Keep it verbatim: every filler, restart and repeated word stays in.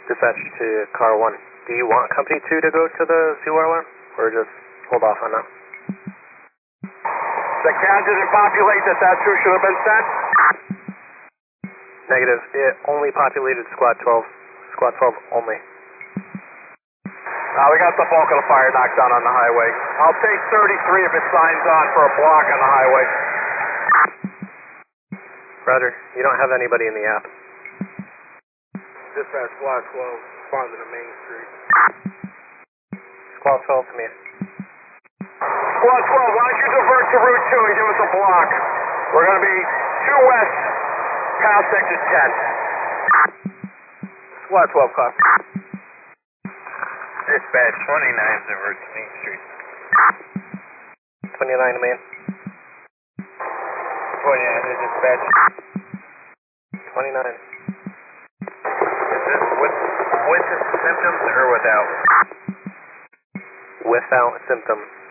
Dispatch to car one. Do you want company two to go to the seawall alarm, or just hold off on that? The CAD didn't populate that that's who should have been sent? Negative. It only populated squad twelve. Squad twelve only. Uh, we got the bulk of the fire knocked down on the highway. I'll take thirty-three if it signs on for a block on the highway. Roger. You don't have anybody in the app. Dispatch squad twelve, responding to Main Street. Squad twelve to me. Squad twelve, why don't you divert to Route two and give us a block? We're going to be two west past exit ten. Squad twelve, copy. Dispatch twenty-nine, divert to Main Street. twenty-nine to Main. twenty-nine to dispatch. twenty-nine. Is this with, with the symptoms or without? Without symptoms.